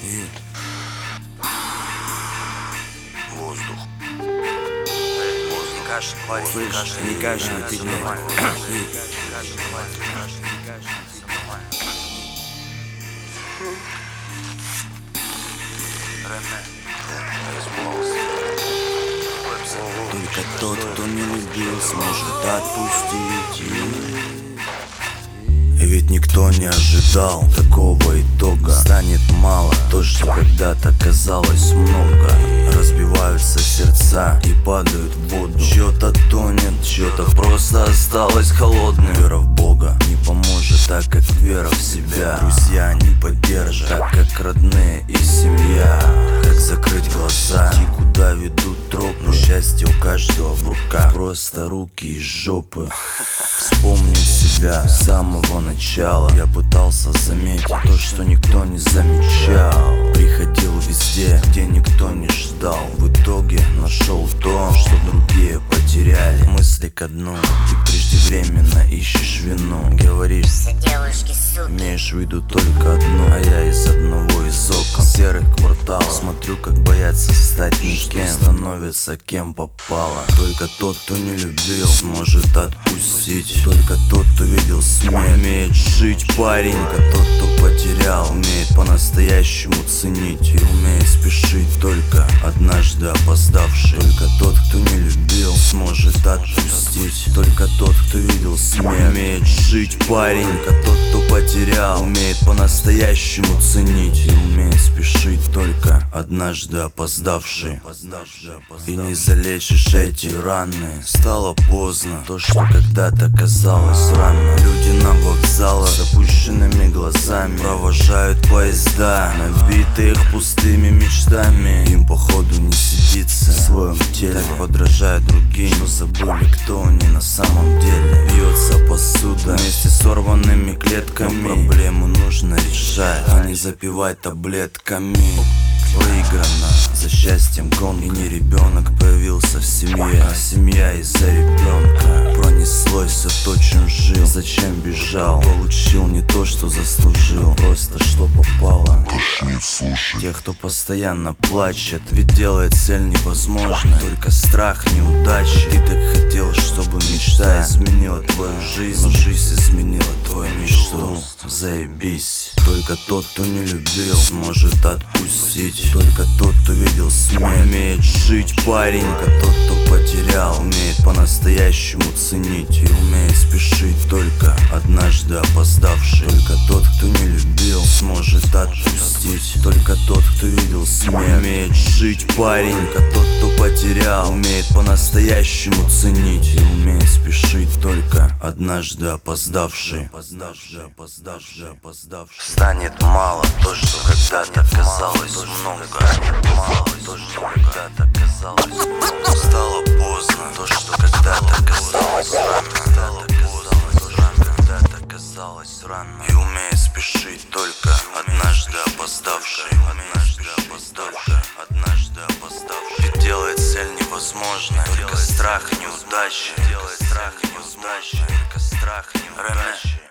и воздух. Слышь, не кашляй, ты не Только тот, кто не любил, сможет отпустить. И ведь никто не ожидал такого итога. Станет мало то, что когда-то казалось много. Разбиваются сердца и падают в воду. Чьё-то тонет, чьё-то просто осталось холодным. Вера в Бога не поможет, так как вера в себя. Друзья не поддержат, так как родные и семья. Как закрыть глаза и куда ведут тропы? Но счастье у каждого в руках, просто руки и жопы. Вспомнить себя с самого начала. Я пытался заметить то, что никто не замечал. Приходил везде, где никто не ждал. В итоге нашел то, что другие потеряли. Мысли ко дну, ты преждевременно ищешь вину. Говоришь, все девушки суки, имеешь в виду только одну. А я из одного из окон серых кварталов смотрю, как боятся стать никем, становится кем попало. Только тот, кто не любил, сможет отпустить. Только тот, кто видел смерть, умеет жить, парень. Только тот, кто потерял, умеет по-настоящему ценить. И умеет спешить, только однажды опоздавший. Только тот, кто не любил, сможет отпустить. Только тот, кто видел смерть, умеет жить, парень. Только тот, кто потерял, умеет по-настоящему ценить. И умеет спешить, только однажды опоздавший. И не залечишь эти раны. Стало поздно, то, что когда-то казалось рано. Люди на вокзалах с опущенными глазами провожают поезда, набитые их пустыми мечтами. Им походу не сидится в своем теле. Так подражают другим, но забыли, кто они на самом деле. Бьется посуда вместе с сорванными клетками. Проблему нужно решать, а не запивать таблетками. Проиграно, за счастьем гонка. И не ребенок появился в семье, а семья из-за ребенка. Пронеслось все то, чем жил. Зачем бежал? Получил не то, что заслужил, просто что попало. Тех, кто постоянно плачет, ведь делает цель невозможной. Только страх неудачи. Ты так хотел, чтобы мечта изменила твою жизнь, но жизнь изменила твою мечту. Заебись. Только тот, кто не любил, сможет отпустить. Только тот, кто видел смерть, умеет жить, парень. Только тот, кто потерял, умеет по-настоящему ценить. И умеет спешить, только однажды опоздавший. Только тот, кто не любил, сможет отпустить. Только тот, кто видел смерть, умеет жить, парень. Только тот, кто потерял, умеет по-настоящему ценить. И умеет спешить, только однажды опоздавший. Станет мало то, что когда-то казалось много. Мало то, что когда-то казалось много. Стало поздно то, что когда-то казалось рано. Стало поздно то, что когда-то казалось рано. И умеет спешить, только однажды опоздавший. Однажды опоздавший. Ведь делает цель невозможной. Только страх неудачи. Только страх неудачи.